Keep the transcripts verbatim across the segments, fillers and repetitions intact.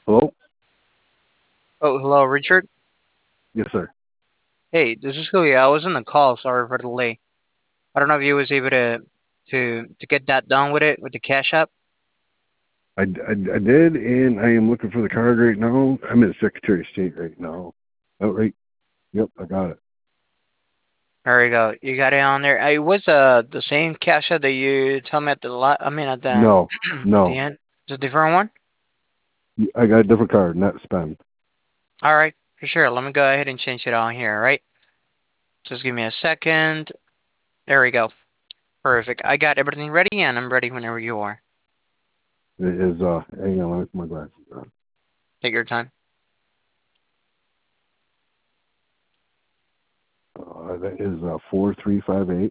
Hello? Oh, hello, Richard. Yes, sir. Hey, this is Julio. I was in the call. Sorry for the delay. I don't know if you was able to to to get that done with it with the cash app. I, I, I did, and I am looking for the card right now. I'm in Secretary of State right now. Oh, right. Yep, I got it. There you go. You got it on there. Uh, It was uh the same cash app that you told me at the la I mean at the No, at the no. end. It's a different one. I got a different card, not spend. All right, for sure. Let me go ahead and change it on here. All right. Just give me a second. There we go. Perfect. I got everything ready, and I'm ready whenever you are. It is, uh, hang on, let me put my glasses on. Take your time. Uh, that is uh, four three five eight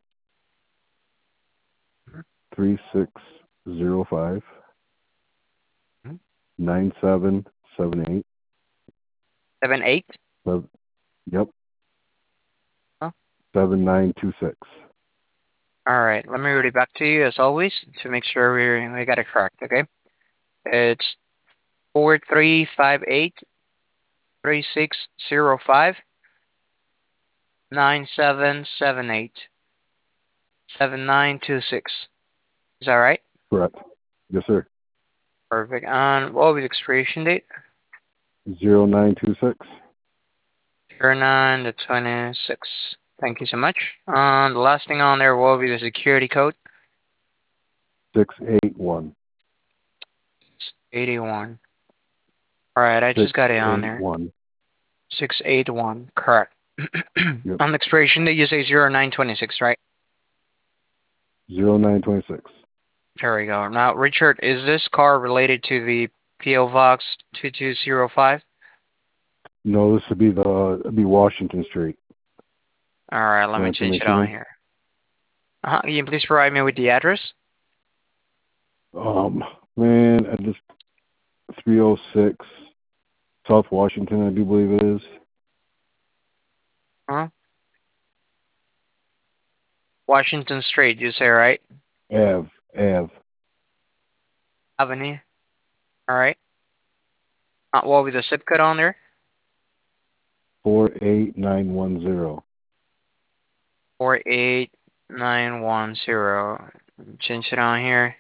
Mhm. three six zero five Mhm. nine seven seven eight. Seven eight. Yep, Huh? seven nine two six. All right. Let me read it back to you as always to make sure we we got it correct. Okay. It's four three five eight three six zero five nine seven seven eight seven nine two six. Is that right? Correct. Yes, sir. Perfect. And what will be the expiration date? Zero nine two six zero nine to twenty-six. Thank you so much. And the last thing on there will be the security code. six eight one It's eighty-one. All right, I just six got it on eight there. one. six eighty-one. Correct. Yep, On the expiration date, you say zero nine twenty-six, right? zero nine twenty six. There we go. Now, Richard, is this car related to the P O Box two two zero five? No, this would be the it'd be Washington Street, All right, let me Lansing, change it on Michigan. here. Uh-huh. Can you please provide me with the address? Um, man, I just three oh six South Washington, I do believe it is. Huh? Washington Street, you say, right? Ave, Ave, Avenue. All right. Uh, what will be the zip code on there? four eight nine one zero. four eight nine one zero. Change it on here.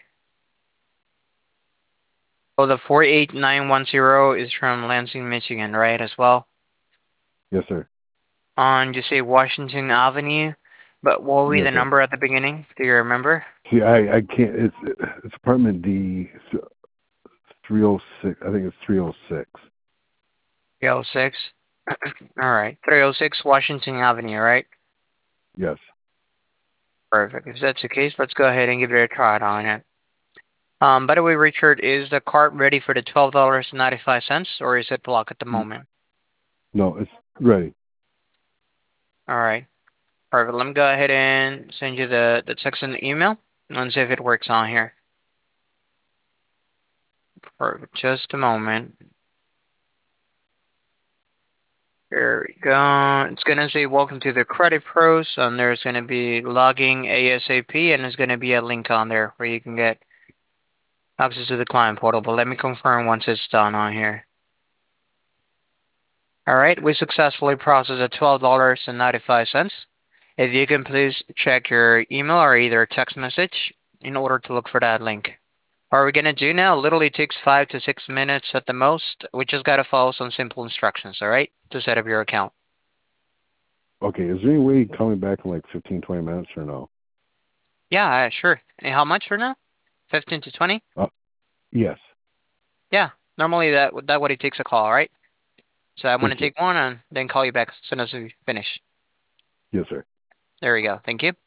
Oh, the four eight nine one zero is from Lansing, Michigan, right, as well? Yes, sir. On, you say Washington Avenue, but what will be Yes, the sir. number at the beginning? Do you remember? See, I I can't. It's it's apartment D three oh six. I think it's three oh six. three oh six. All right. three oh six Washington Avenue, right? Yes. Perfect. If that's the case, let's go ahead and give it a try on it. Um, by the way, Richard, is the cart ready for the twelve dollars and ninety-five cents, or is it blocked at the moment? No, it's ready. All right. Perfect. Let me go ahead and send you the, the text and the email and see if it works on here. For just a moment. There we go. It's gonna say welcome to the Credit Pros, and there's gonna be logging ASAP, and there's gonna be a link on there where you can get access to the client portal. But let me confirm once it's done on here. All right, we successfully processed at twelve dollars and ninety-five cents. If you can please check your email or either text message in order to look for that link. What we're gonna do now literally takes five to six minutes at the most. We just gotta follow some simple instructions, all right, to set up your account. Okay. Is there any way you can call me back in like fifteen, twenty minutes or no? Yeah, uh, sure. And how much for now? fifteen to twenty? Uh, yes. Yeah, normally that that what it takes a call, right? So I'm gonna Thank you. take one and then call you back as soon as we finish. Yes, sir. There we go. Thank you.